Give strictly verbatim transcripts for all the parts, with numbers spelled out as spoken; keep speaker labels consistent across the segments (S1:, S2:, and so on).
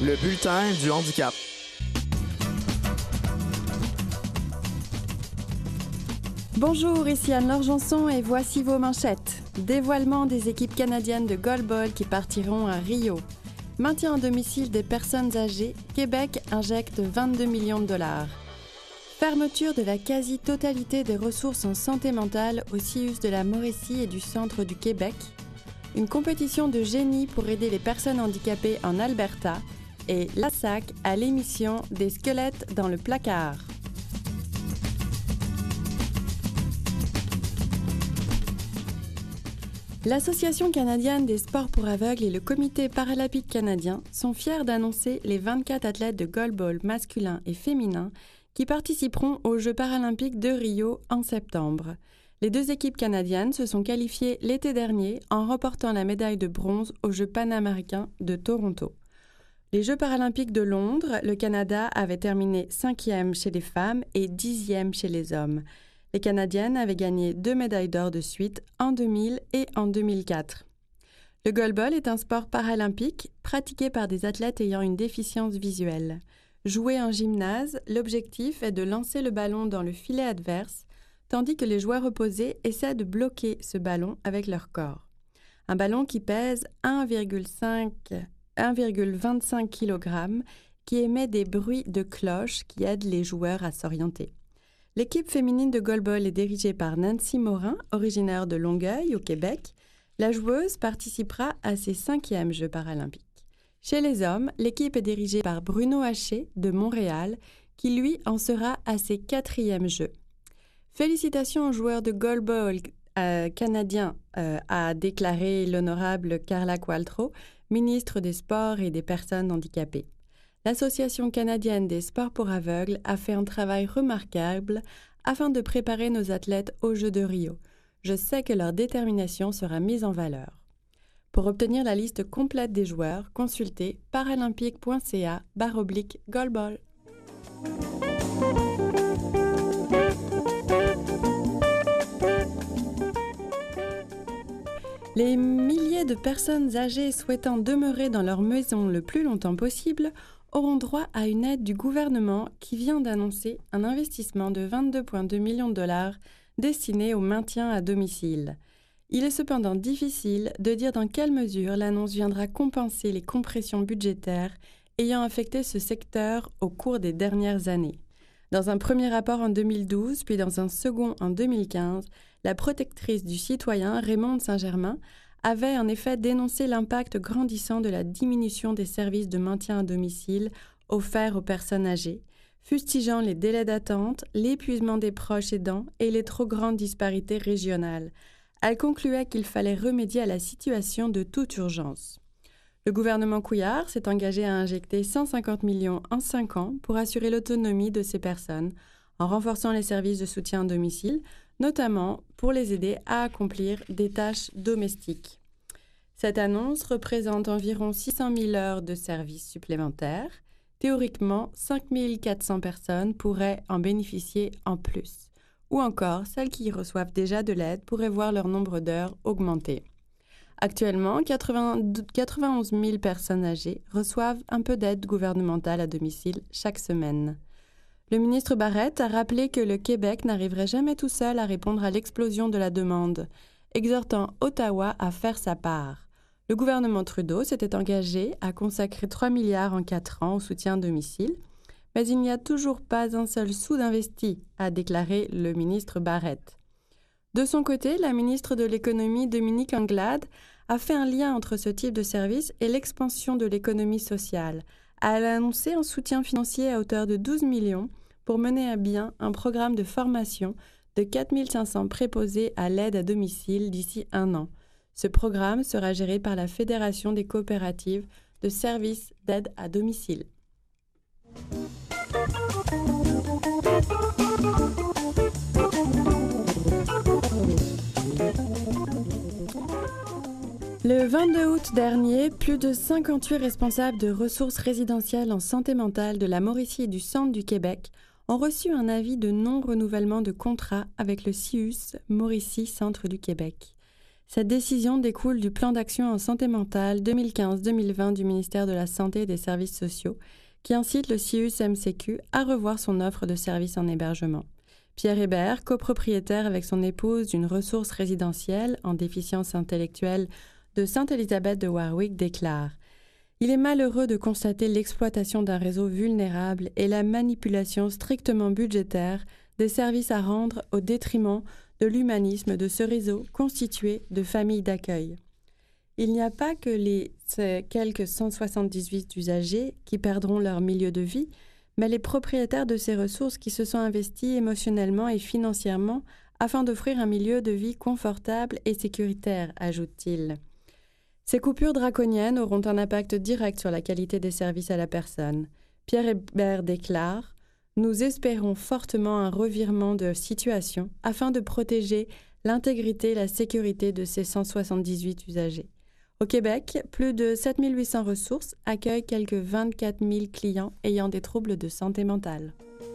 S1: Le bulletin du handicap.
S2: Bonjour, ici Anne-Laure Janson et voici vos manchettes. Dévoilement des équipes canadiennes de goalball qui partiront à Rio. Maintien à domicile des personnes âgées, Québec injecte vingt-deux millions de dollars. Fermeture de la quasi-totalité des ressources en santé mentale au C I U S de la Mauricie et du centre du Québec. Une compétition de génie pour aider les personnes handicapées en Alberta. Et l'A S A C à l'émission des squelettes dans le placard. L'Association canadienne des sports pour aveugles et le Comité paralympique canadien sont fiers d'annoncer les vingt-quatre athlètes de goalball masculin et féminin qui participeront aux Jeux paralympiques de Rio en septembre. Les deux équipes canadiennes se sont qualifiées l'été dernier en remportant la médaille de bronze aux Jeux panaméricains de Toronto. Les Jeux paralympiques de Londres, le Canada avait terminé cinquième chez les femmes et dixième chez les hommes. Les Canadiennes avaient gagné deux médailles d'or de suite en deux mille et en deux mille quatre. Le goalball est un sport paralympique pratiqué par des athlètes ayant une déficience visuelle. Joué en gymnase, l'objectif est de lancer le ballon dans le filet adverse, tandis que les joueurs opposés essaient de bloquer ce ballon avec leur corps. Un ballon qui pèse un virgule vingt-cinq kilogrammes qui émet des bruits de cloche qui aident les joueurs à s'orienter. L'équipe féminine de goalball est dirigée par Nancy Morin, originaire de Longueuil, au Québec. La joueuse participera à ses cinquièmes Jeux paralympiques. Chez les hommes, l'équipe est dirigée par Bruno Haché, de Montréal, qui lui en sera à ses quatrièmes Jeux. Félicitations aux joueurs de goalball euh, canadiens, euh, a déclaré l'honorable Carla Qualtrough, ministre des Sports et des Personnes handicapées. L'Association canadienne des sports pour aveugles a fait un travail remarquable afin de préparer nos athlètes aux Jeux de Rio. Je sais que leur détermination sera mise en valeur. Pour obtenir la liste complète des joueurs, consultez paralympique.ca barre oblique goalball. Les milliers de personnes âgées souhaitant demeurer dans leur maison le plus longtemps possible auront droit à une aide du gouvernement qui vient d'annoncer un investissement de vingt-deux virgule deux millions de dollars destiné au maintien à domicile. Il est cependant difficile de dire dans quelle mesure l'annonce viendra compenser les compressions budgétaires ayant affecté ce secteur au cours des dernières années. Dans un premier rapport en deux mille douze, puis dans un second en deux mille quinze, la protectrice du citoyen, Raymonde Saint-Germain, avait en effet dénoncé l'impact grandissant de la diminution des services de maintien à domicile offerts aux personnes âgées, fustigeant les délais d'attente, l'épuisement des proches aidants et les trop grandes disparités régionales. Elle concluait qu'il fallait remédier à la situation de toute urgence. Le gouvernement Couillard s'est engagé à injecter cent cinquante millions en cinq ans pour assurer l'autonomie de ces personnes, en renforçant les services de soutien à domicile, notamment pour les aider à accomplir des tâches domestiques. Cette annonce représente environ six cent mille heures de services supplémentaires. Théoriquement, cinq mille quatre cents personnes pourraient en bénéficier en plus. Ou encore, celles qui reçoivent déjà de l'aide pourraient voir leur nombre d'heures augmenter. Actuellement, quatre-vingt-onze mille personnes âgées reçoivent un peu d'aide gouvernementale à domicile chaque semaine. Le ministre Barrette a rappelé que le Québec n'arriverait jamais tout seul à répondre à l'explosion de la demande, exhortant Ottawa à faire sa part. Le gouvernement Trudeau s'était engagé à consacrer trois milliards en quatre ans au soutien à domicile, mais il n'y a toujours pas un seul sou d'investi, a déclaré le ministre Barrette. De son côté, la ministre de l'Économie, Dominique Anglade, a fait un lien entre ce type de service et l'expansion de l'économie sociale. Elle a annoncé un soutien financier à hauteur de douze millions pour mener à bien un programme de formation de quatre mille cinq cents préposés à l'aide à domicile d'ici un an. Ce programme sera géré par la Fédération des coopératives de services d'aide à domicile. Le vingt-deux août dernier, plus de cinquante-huit responsables de ressources résidentielles en santé mentale de la Mauricie et du centre du Québec ont reçu un avis de non-renouvellement de contrat avec le C I U S Mauricie Centre du Québec. Cette décision découle du plan d'action en santé mentale deux mille quinze deux mille vingt du ministère de la Santé et des Services sociaux qui incite le C I U S M C Q à revoir son offre de services en hébergement. Pierre Hébert, copropriétaire avec son épouse d'une ressource résidentielle en déficience intellectuelle de Sainte-Élisabeth de Warwick, déclare « Il est malheureux de constater l'exploitation d'un réseau vulnérable et la manipulation strictement budgétaire des services à rendre au détriment de l'humanisme de ce réseau constitué de familles d'accueil. Il n'y a pas que les quelques cent soixante-dix-huit usagers qui perdront leur milieu de vie, mais les propriétaires de ces ressources qui se sont investis émotionnellement et financièrement afin d'offrir un milieu de vie confortable et sécuritaire, ajoute-t-il. Ces coupures draconiennes auront un impact direct sur la qualité des services à la personne. Pierre Hébert déclare « Nous espérons fortement un revirement de situation afin de protéger l'intégrité et la sécurité de ces cent soixante-dix-huit usagers. » Au Québec, plus de sept mille huit cents ressources accueillent quelques vingt-quatre mille clients ayant des troubles de santé mentale.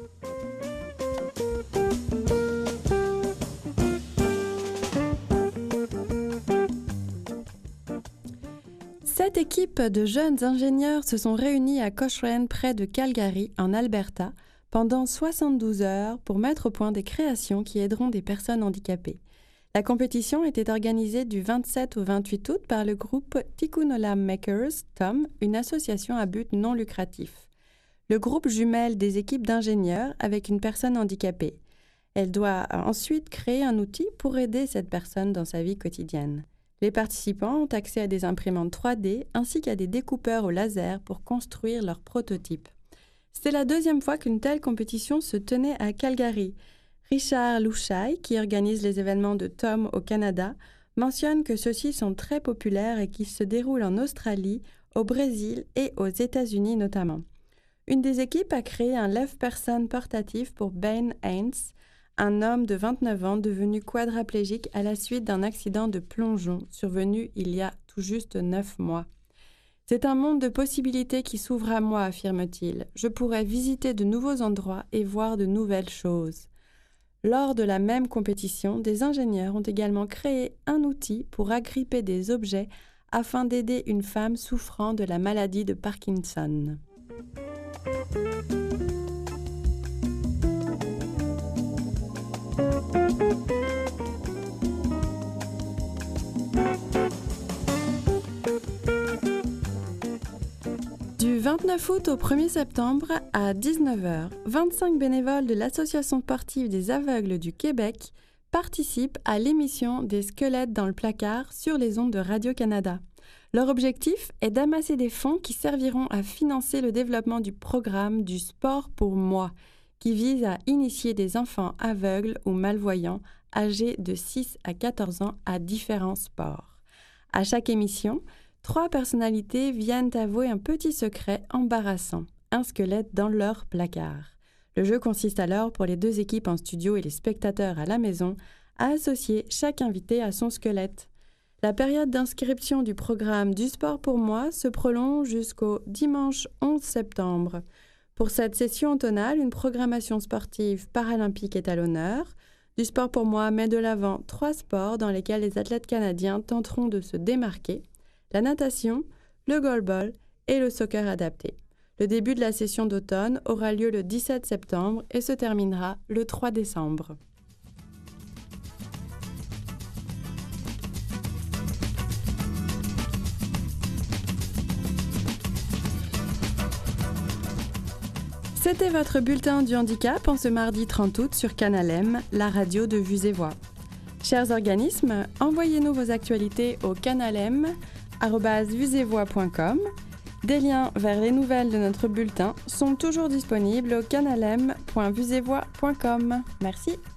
S2: Sept équipes de jeunes ingénieurs se sont réunies à Cochrane, près de Calgary, en Alberta, pendant soixante-douze heures pour mettre au point des créations qui aideront des personnes handicapées. La compétition était organisée du vingt-sept au vingt-huit août par le groupe Tikkun Olam Makers, T O M, une association à but non lucratif. Le groupe jumelle des équipes d'ingénieurs avec une personne handicapée. Elle doit ensuite créer un outil pour aider cette personne dans sa vie quotidienne. Les participants ont accès à des imprimantes trois D ainsi qu'à des découpeurs au laser pour construire leurs prototypes. C'est la deuxième fois qu'une telle compétition se tenait à Calgary. Richard Louchai, qui organise les événements de T O M au Canada, mentionne que ceux-ci sont très populaires et qu'ils se déroulent en Australie, au Brésil et aux États-Unis notamment. Une des équipes a créé un lève-personne portatif pour Ben Haynes, un homme de vingt-neuf ans devenu quadraplégique à la suite d'un accident de plongeon survenu il y a tout juste neuf mois. « C'est un monde de possibilités qui s'ouvre à moi, affirme-t-il. Je pourrais visiter de nouveaux endroits et voir de nouvelles choses. » Lors de la même compétition, des ingénieurs ont également créé un outil pour agripper des objets afin d'aider une femme souffrant de la maladie de Parkinson. Du vingt-neuf août au premier septembre à dix-neuf heures, vingt-cinq bénévoles de l'Association sportive des aveugles du Québec participent à l'émission des squelettes dans le placard sur les ondes de Radio-Canada. Leur objectif est d'amasser des fonds qui serviront à financer le développement du programme du Sport pour moi, qui vise à initier des enfants aveugles ou malvoyants âgés de six à quatorze ans à différents sports. À chaque émission, trois personnalités viennent avouer un petit secret embarrassant, un squelette dans leur placard. Le jeu consiste alors pour les deux équipes en studio et les spectateurs à la maison à associer chaque invité à son squelette. La période d'inscription du programme du Sport pour moi se prolonge jusqu'au dimanche onze septembre. Pour cette session automnale, une programmation sportive paralympique est à l'honneur. Du Sport pour moi met de l'avant trois sports dans lesquels les athlètes canadiens tenteront de se démarquer: la natation, le goalball et le soccer adapté. Le début de la session d'automne aura lieu le dix-sept septembre et se terminera le trois décembre. C'était votre bulletin du handicap en ce mardi trente août sur Canal M, la radio de Vues et Voix. Chers organismes, envoyez-nous vos actualités au canalm arobase vues et voix point com. Des liens vers les nouvelles de notre bulletin sont toujours disponibles au canalm point vues et voix point com. Merci.